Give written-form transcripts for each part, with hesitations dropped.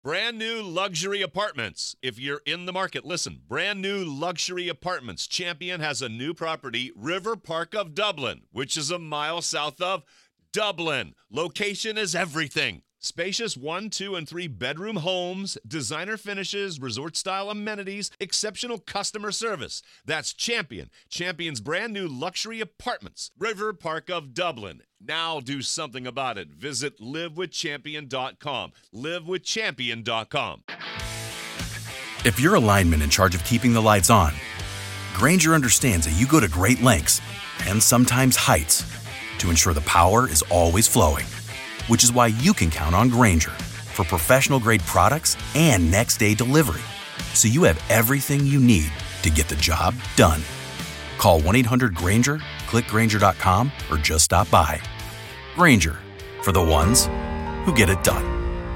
Brand new luxury apartments. If you're in the market, listen. Brand new luxury apartments. Champion has a new property, River Park of Dublin, which is a mile south of Dublin. Location is everything. Spacious 1, 2, and 3 bedroom homes, designer finishes, resort-style amenities, exceptional customer service. That's Champion. Champion's brand new luxury apartments, River Park of Dublin. Now do something about it. Visit livewithchampion.com. Livewithchampion.com. If you're a lineman in charge of keeping the lights on, Grainger understands that you go to great lengths and sometimes heights to ensure the power is always flowing. Which is why you can count on Grainger for professional-grade products and next-day delivery. So you have everything you need to get the job done. Call 1-800-GRAINGER, click Grainger.com, or just stop by. Grainger, for the ones who get it done.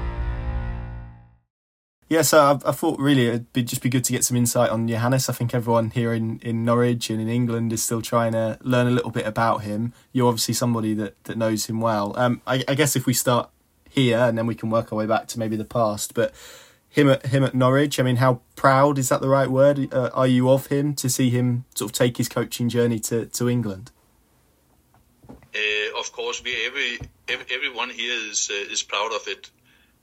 Yeah, so I thought really it'd be good to get some insight on Johannes. I think everyone here in Norwich and in England is still trying to learn a little bit about him. You're obviously somebody that knows him well. I guess if we start here and then we can work our way back to maybe the past. But him at Norwich, I mean, how proud, is that the right word? Are you of him to see him sort of take his coaching journey to England? Of course, everyone here is proud of it.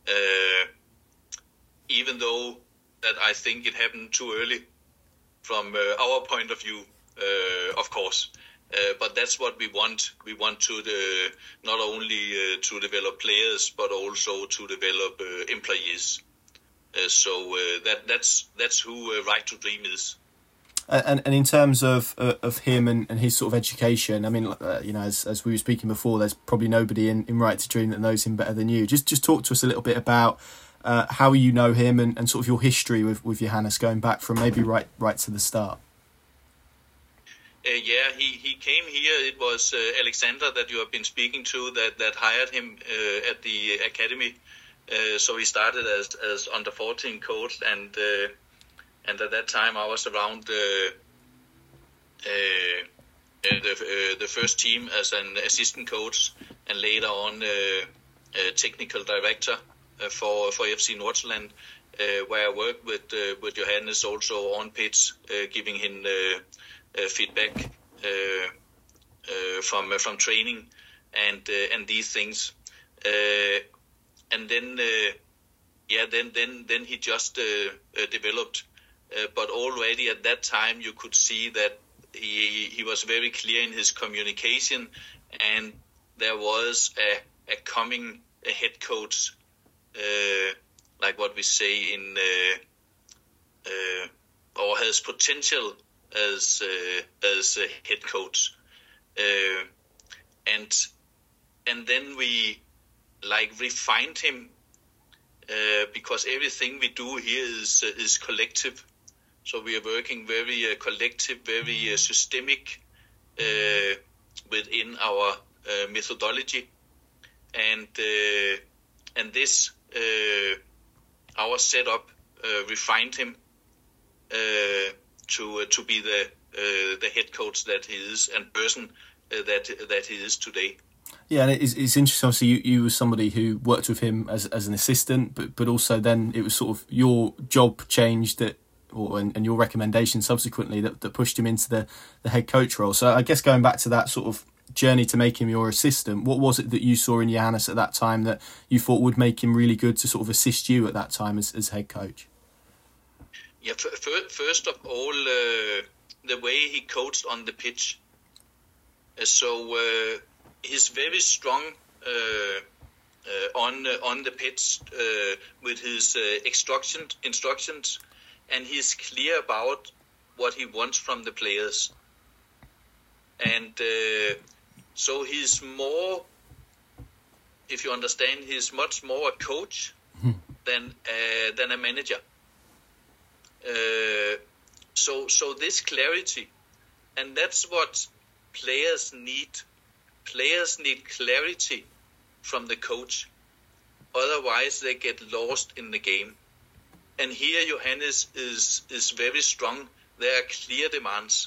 Even though that I think it happened too early from our point of view, of course. But that's what we want. We want to not only to develop players, but also to develop employees. So that's who Right to Dream is. And in terms of him and his sort of education, I mean, as we were speaking before, there's probably nobody in Right to Dream that knows him better than you. Just talk to us a little bit about how you know him and sort of your history with Johannes going back from maybe right to the start. He came here. It was Alexander that you have been speaking to that hired him at the academy. So he started as under 14 coach, and at that time I was around the first team as an assistant coach, and later on technical director for FC Nordsjælland, where I worked with Johannes also on pitch, giving him feedback from training and these things, and then he just developed, but already at that time you could see that he was very clear in his communication, and there was a coming head coach, like what we say in or has potential as a head coach, and then we refined him, because everything we do here is collective. So we are working very collective, very systemic within our methodology, and this our setup refined him to be the head coach that he is and person that he is today. Yeah, and it's interesting. Obviously, you were somebody who worked with him as an assistant, but also then it was sort of your job changed and your recommendation subsequently that pushed him into the head coach role. So I guess going back to that sort of journey to make him your assistant, what was it that you saw in Johannes at that time that you thought would make him really good to sort of assist you at that time as head coach? Yeah, first of all, the way he coached on the pitch. So he's very strong on the pitch with his instructions, and he's clear about what he wants from the players. And so he's more, if you understand, he's much more a coach than a manager. So this clarity, and that's what players need. Players need clarity from the coach. Otherwise, they get lost in the game. And here, Johannes is very strong. There are clear demands.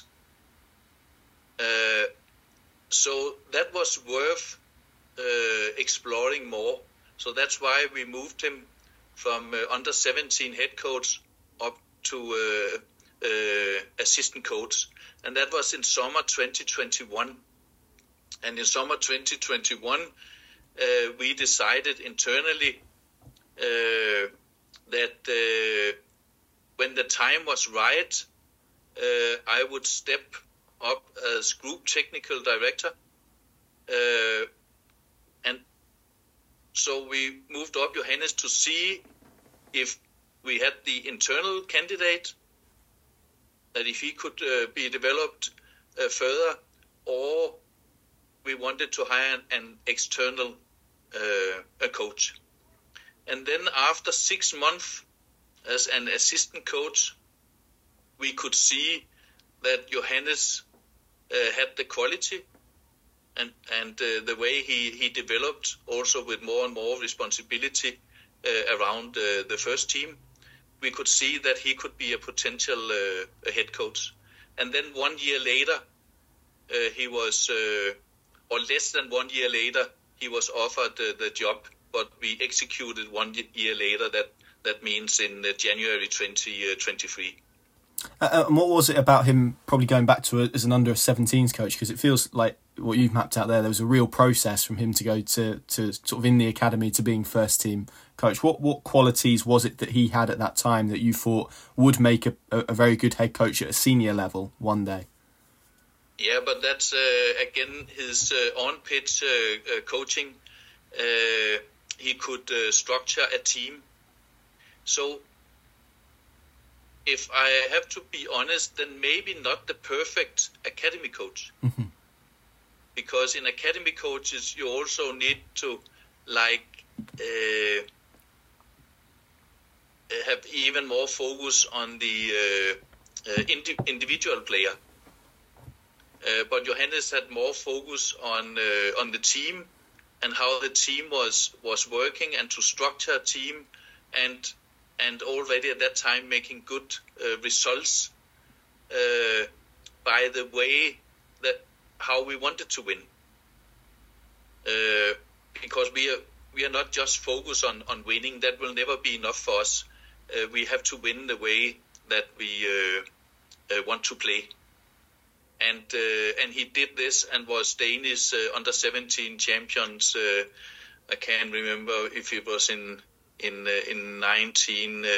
So that was worth exploring more. So that's why we moved him from under 17 head coach up to assistant coach, and that was in summer 2021. And in summer 2021, we decided internally that when the time was right, I would step up as group technical director. And so we moved up Johannes to see if we had the internal candidate, that if he could be developed further, or we wanted to hire an external coach. And then after 6 months as an assistant coach, we could see that Johannes had the quality and the way he developed, also with more and more responsibility around the first team. We could see that he could be a potential head coach. And then 1 year later, he was, or less than 1 year later, he was offered the job, but we executed 1 year later. That means in January 2023. And what was it about him probably going back to as an under-17s coach? Because it feels like what you've mapped out there was a real process from him to go to sort of in the academy to being first team coach. What qualities was it that he had at that time that you thought would make a very good head coach at a senior level one day? Yeah, but that's again his on-pitch coaching. He could structure a team. So if I have to be honest, then maybe not the perfect academy coach. Mm-hmm. Because in academy coaches, you also need to have even more focus on the individual player. But Johannes had more focus on the team and how the team was working, and to structure a team, and already at that time making good results by the way that how we wanted to win. Because we are not just focused on winning. That will never be enough for us. We have to win the way that we want to play. And he did this and was Danish under 17 champions. I can't remember if it was in 19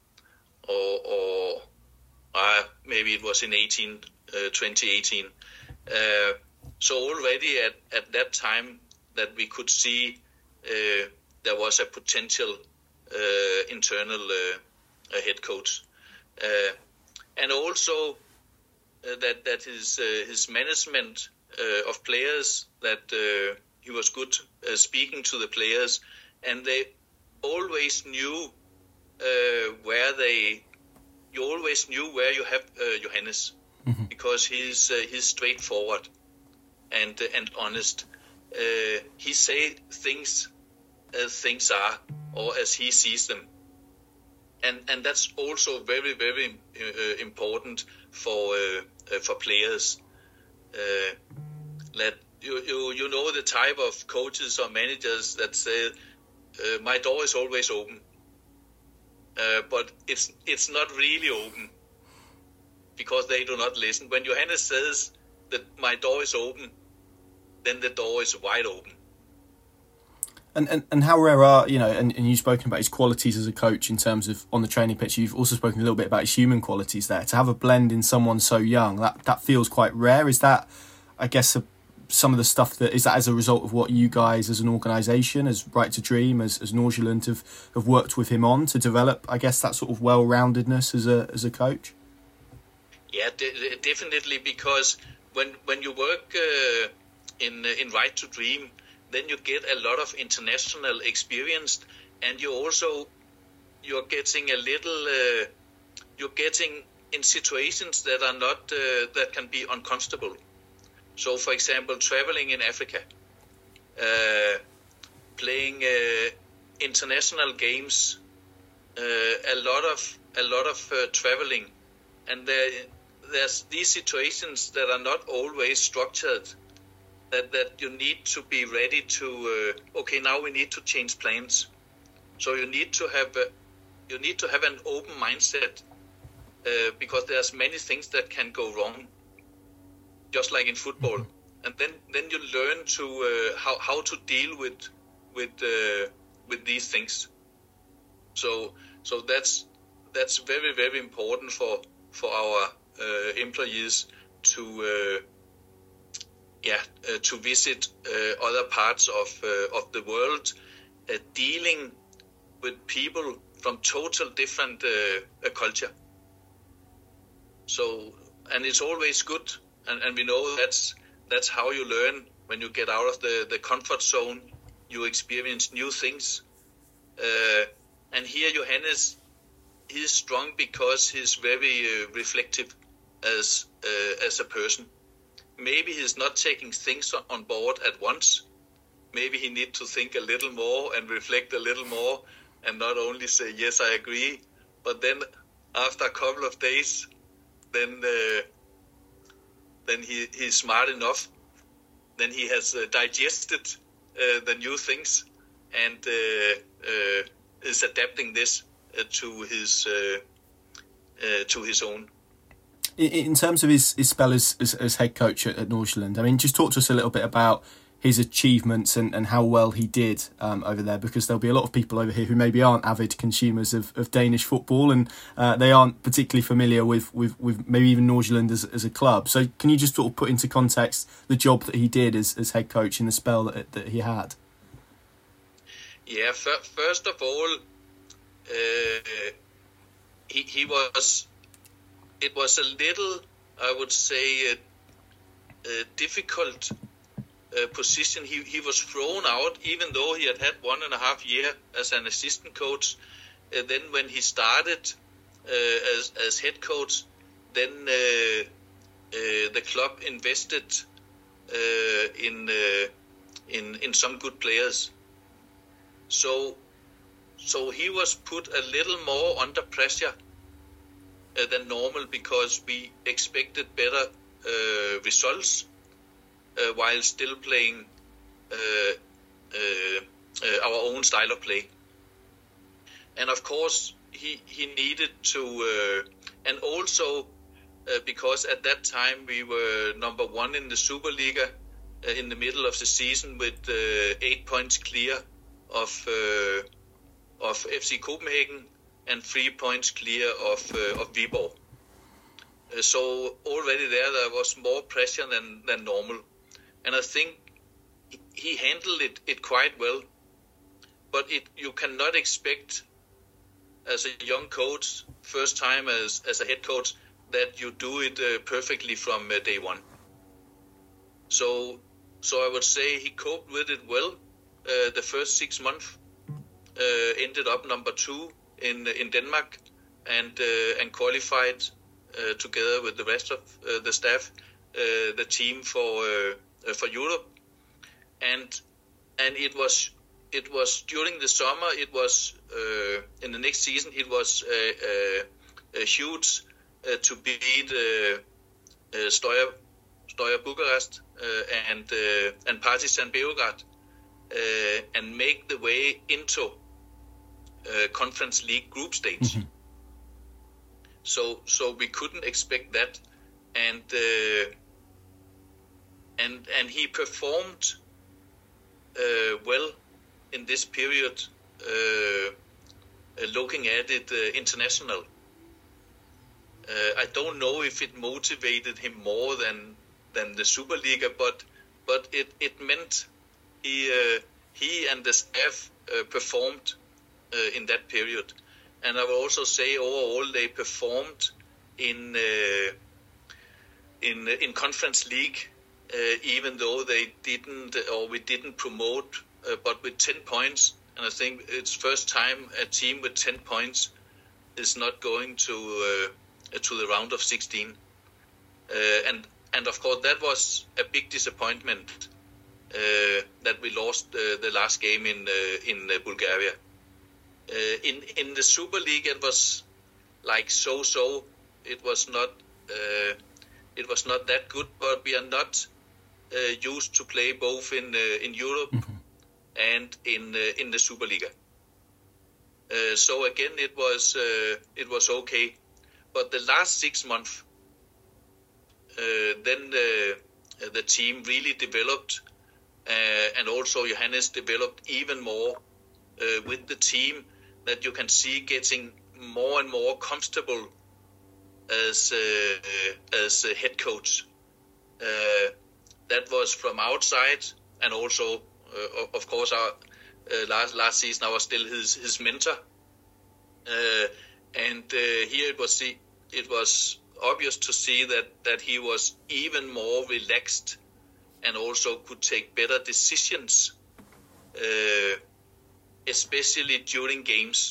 or maybe it was in 2018. So already at that time that we could see there was a potential internal head coach, and also that his management of players, that he was good speaking to the players, and they always knew you always knew where you have Johannes, mm-hmm. because he's straightforward and honest. He say things as things are, or as he sees them, and that's also very, very important for players. That you know the type of coaches or managers that say my door is always open, but it's not really open, because they do not listen. When Johannes says that my door is open, then the door is wide open. And how rare are, and you've spoken about his qualities as a coach in terms of on the training pitch. You've also spoken a little bit about his human qualities there. To have a blend in someone so young, that feels quite rare. Is that, I guess, some of the stuff is that as a result of what you guys as an organisation, as Right to Dream, as Nordsjælland have worked with him on to develop, I guess, that sort of well-roundedness as a coach? Yeah, definitely, because when you work in Right to Dream, then you get a lot of international experience, and you're getting you're getting in situations that are not that can be uncomfortable. So, for example, traveling in Africa, playing international games, a lot of traveling, and there's these situations that are not always structured. That you need to be ready to, okay, now we need to change plans. So you need to have an open mindset because there's many things that can go wrong, just like in football. And then you learn to how to deal with these things. So that's very, very important for our employees to visit other parts of the world, dealing with people from total different culture. So, and it's always good, and we know that's how you learn. When you get out of the comfort zone, you experience new things. And here Johannes, he's strong because he's very reflective as a person. Maybe he's not taking things on board at once. Maybe he needs to think a little more and reflect a little more, and not only say, yes, I agree, but then after a couple of days, then he's smart enough. Then he has digested the new things and is adapting this to his own. In terms of his spell as head coach at Nordsjælland, I mean, just talk to us a little bit about his achievements and how well he did over there, because there'll be a lot of people over here who maybe aren't avid consumers of Danish football, and they aren't particularly familiar with maybe even Nordsjælland as a club. So can you just sort of put into context the job that he did as head coach in the spell that he had? Yeah, first of all, he was. It was a little, I would say, difficult position. He was thrown out, even though he had 1.5 years as an assistant coach. Then when he started as head coach, then the club invested in some good players. So he was put a little more under pressure than normal, because we expected better results while still playing our own style of play. And of course, he needed to, and also because at that time we were number 1 in the Superliga in the middle of the season with 8 points clear of FC Copenhagen and 3 points clear of Viborg. So already there was more pressure than normal. And I think he handled it quite well. But you cannot expect, as a young coach, first time as a head coach, that you do it perfectly from day one. So I would say he coped with it well. The first 6 months ended up number 2 in Denmark and qualified together with the rest of the staff, the team for Europe, and it was during the summer. It was in the next season. It was huge to beat Steaua Bucharest and Partizan Beograd and make the way into Conference League group stage. Mm-hmm. So we couldn't expect that, and he performed well in this period. Looking at it international, I don't know if it motivated him more than the Superliga, but it meant he and the staff performed in that period. And I will also say overall they performed in Conference League, even though they didn't, or we didn't promote, but with 10 points. And I think it's first time a team with 10 points is not going to the round of 16. And of course that was a big disappointment that we lost the last game in Bulgaria. In the Super League, it was like so. It was not that good, but we are not used to play both in Europe mm-hmm. and in the Superliga. So again, it was okay. But the last 6 months, then the team really developed, and also Johannes developed even more with the team, that you can see getting more and more comfortable as a head coach. That was from outside, and also, of course, our last season I was still his mentor. And here it was obvious to see that he was even more relaxed and also could take better decisions, especially during games.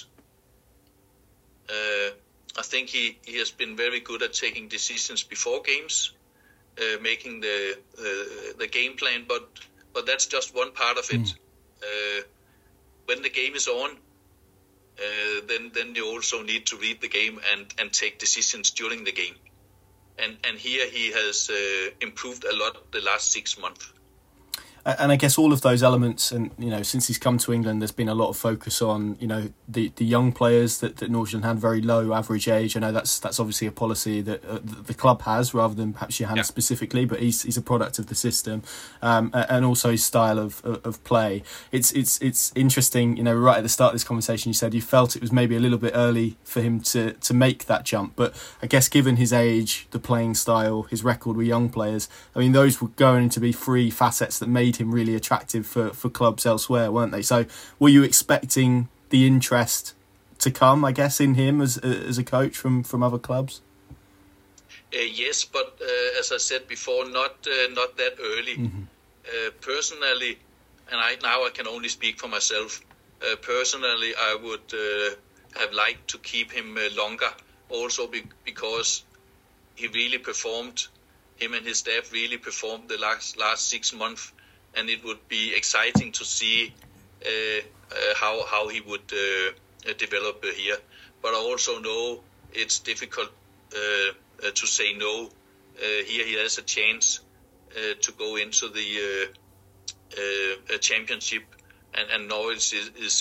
I think he has been very good at taking decisions before games, making the game plan, but that's just one part of it. When the game is on, then you also need to read the game and take decisions during the game. And here he has improved a lot the last 6 months. And I guess all of those elements, and since he's come to England, there's been a lot of focus on the young players that Nordjylland had, very low average age. I know that's obviously a policy that the club has, rather than perhaps Johannes specifically, but he's a product of the system, and also his style of play. It's interesting. Right at the start of this conversation, you said you felt it was maybe a little bit early for him to make that jump, but I guess given his age, the playing style, his record with young players, I mean, those were going to be three facets that made him really attractive for clubs elsewhere, weren't they? So were you expecting the interest to come, I guess, in him as a coach from other clubs? Yes, but as I said before, not that early. Mm-hmm. Personally, and I can only speak for myself, personally I would have liked to keep him longer, also because he really performed, him and his staff really performed the last 6 months. And it would be exciting to see how he would develop here. But I also know it's difficult to say no. Here he has a chance to go into the championship, and Norwich is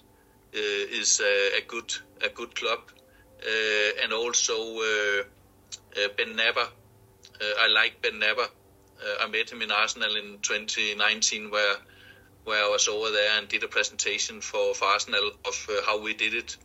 a good club. And also Ben Napper. I like Ben Napper. I met him in Arsenal in 2019, where I was over there and did a presentation for Arsenal of how we did it.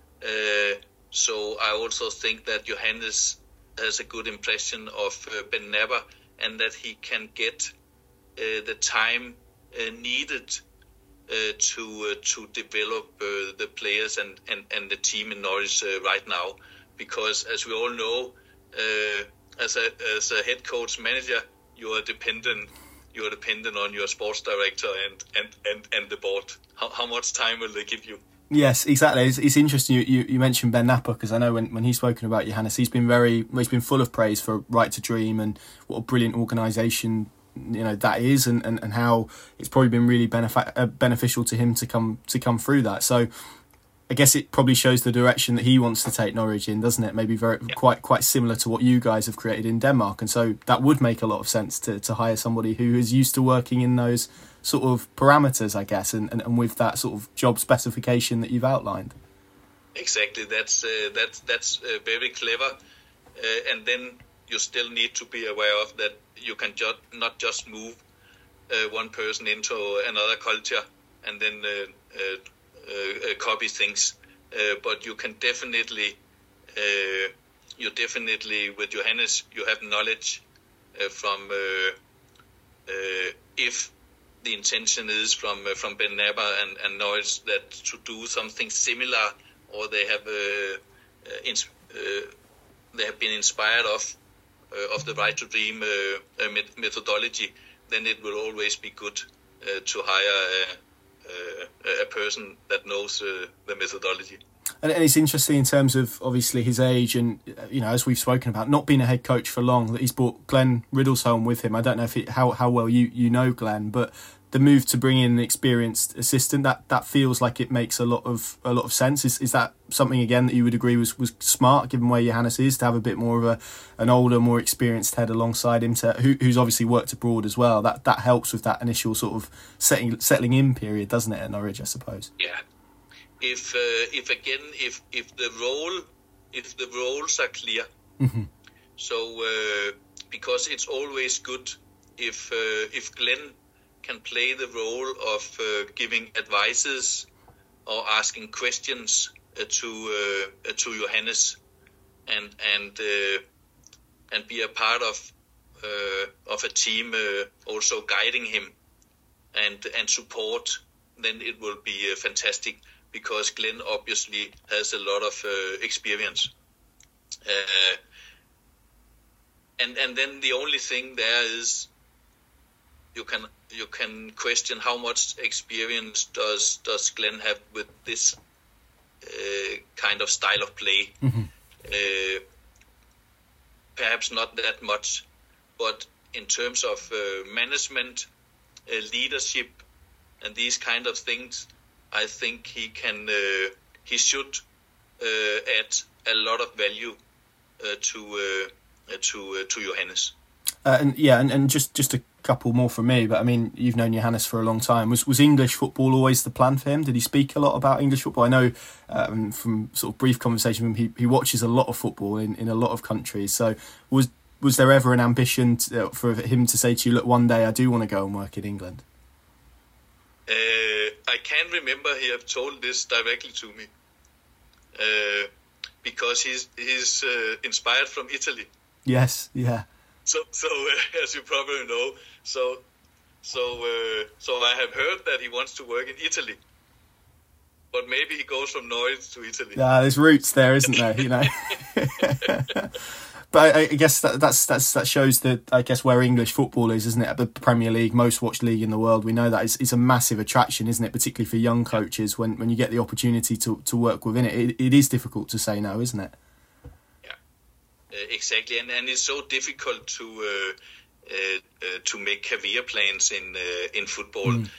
So I also think that Johannes has a good impression of Ben Napper, and that he can get the time needed to develop the players and the team in Norwich right now. Because as we all know, as a head coach manager, you are dependent on your sports director and the board. How much time will they give you? Yes, exactly. It's interesting you mentioned Ben Napper, because I know when he's spoken about Johannes, he's been full of praise for Right to Dream and what a brilliant organisation that is, and how it's probably been really beneficial to him to come through that. So I guess it probably shows the direction that he wants to take Norwich in, doesn't it? Maybe quite similar to what you guys have created in Denmark. And so that would make a lot of sense to hire somebody who is used to working in those sort of parameters, I guess, and with that sort of job specification that you've outlined. Exactly. That's very clever. And then you still need to be aware of that you can not just move one person into another culture and then copy things, but you can definitely with Johannes, you have knowledge from if the intention is from Ben Napper and Norwich that to do something similar, or they have been inspired of the Right to Dream methodology, then it will always be good to hire a person that knows the methodology. And it's interesting in terms of obviously his age, and as we've spoken about, not being a head coach for long, that he's brought Glenn Riddlesholm with him. I don't know how well you know Glenn, but the move to bring in an experienced assistant, that feels like it makes a lot of sense. Is that something again that you would agree was smart, given where Johannes is, to have a bit more of an older, more experienced head alongside him, who's obviously worked abroad as well? That helps with that initial sort of settling in period, doesn't it, at Norwich, I suppose? Yeah, if the roles are clear. Mm-hmm. So because it's always good if Glenn can play the role of giving advices or asking questions to Johannes and be a part of a team also guiding him and support, then it will be fantastic, because Glenn obviously has a lot of experience. And then the only thing there is you can question how much experience does Glenn have with this kind of style of play. Mm-hmm. Perhaps not that much, but in terms of management, leadership, and these kind of things, I think he should add a lot of value to Johannes. And just a couple more from me, but I mean, you've known Johannes for a long time. Was English football always the plan for him? Did he speak a lot about English football? I know from sort of brief conversation with him, he watches a lot of football in a lot of countries. So was there ever an ambition for him to say to you, look, one day I do want to go and work in England? I can't remember he have told this directly to me, because he's inspired from Italy. Yes, yeah. So as you probably know, so I have heard that he wants to work in Italy, but maybe he goes from Norwich to Italy. Yeah, there's roots there, isn't there? You know. But I guess that shows that, I guess, where English football is, isn't it? The Premier League, most watched league in the world. We know that it's a massive attraction, isn't it? Particularly for young coaches, when you get the opportunity to work within it. It is difficult to say no, isn't it? Exactly, and it's so difficult to make career plans in football. Mm.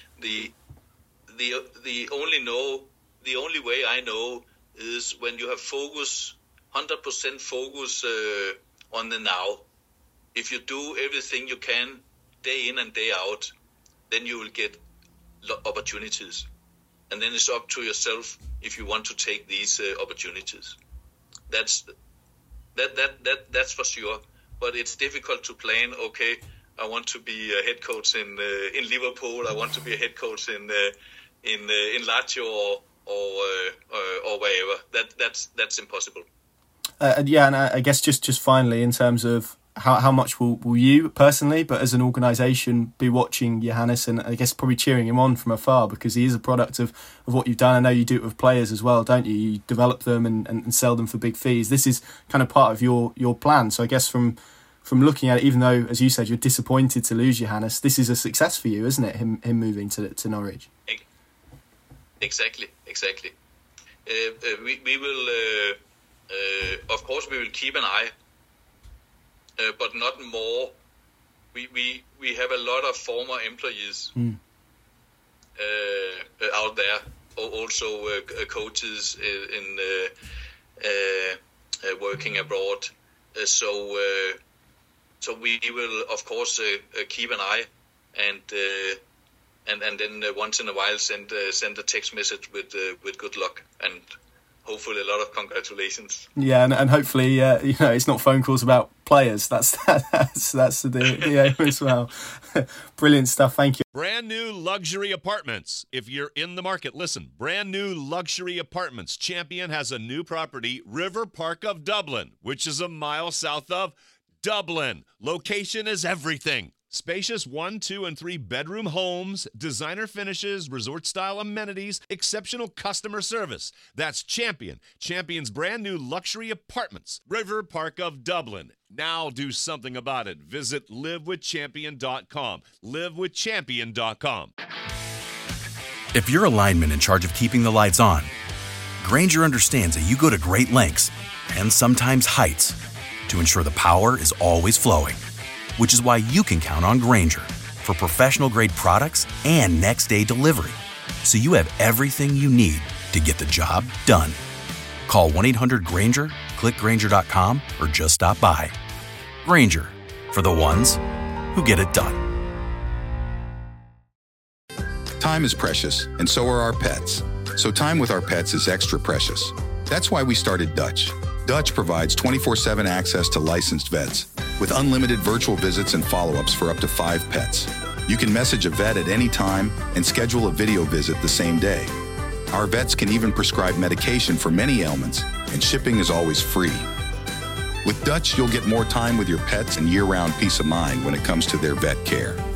The only way I know is when you have 100% focus on the now. If you do everything you can day in and day out, then you will get opportunities, and then it's up to yourself if you want to take these opportunities. That's for sure. But it's difficult to plan. Okay, I want to be a head coach in Liverpool. I want to be a head coach in Lazio or wherever. That's impossible. And I guess just finally, in terms of how much will you personally, but as an organisation, be watching Johannes and I guess probably cheering him on from afar, because he is a product of what you've done. I know you do it with players as well, don't you? You develop them and sell them for big fees. This is kind of part of your plan. So I guess from looking at it, even though, as you said, you're disappointed to lose Johannes, this is a success for you, isn't it? Him moving to Norwich. Exactly. We will, of course, we will keep an eye. But not more. We have a lot of former employees out there, also coaches in working abroad. So we will of course keep an eye and then once in a while send a text message with good luck and hopefully a lot of congratulations. Yeah, and hopefully, it's not phone calls about players. That's the aim as well. Brilliant stuff. Thank you. Brand new luxury apartments. If you're in the market, listen. Brand new luxury apartments. Champion has a new property, River Park of Dublin, which is a mile south of Dublin. Location is everything. Spacious 1, 2, and 3 bedroom homes, designer finishes, resort-style amenities, exceptional customer service. That's Champion. Champion's brand new luxury apartments. River Park of Dublin. Now do something about it. Visit livewithchampion.com. livewithchampion.com. If you're a lineman in charge of keeping the lights on, Grainger understands that you go to great lengths and sometimes heights to ensure the power is always flowing. Which is why you can count on Grainger for professional-grade products and next-day delivery, so you have everything you need to get the job done. Call 1-800-GRAINGER, click Grainger.com, or just stop by. Grainger, for the ones who get it done. Time is precious, and so are our pets. So time with our pets is extra precious. That's why we started Dutch. Dutch provides 24/7 access to licensed vets with unlimited virtual visits and follow-ups for up to 5 pets. You can message a vet at any time and schedule a video visit the same day. Our vets can even prescribe medication for many ailments, and shipping is always free. With Dutch, you'll get more time with your pets and year-round peace of mind when it comes to their vet care.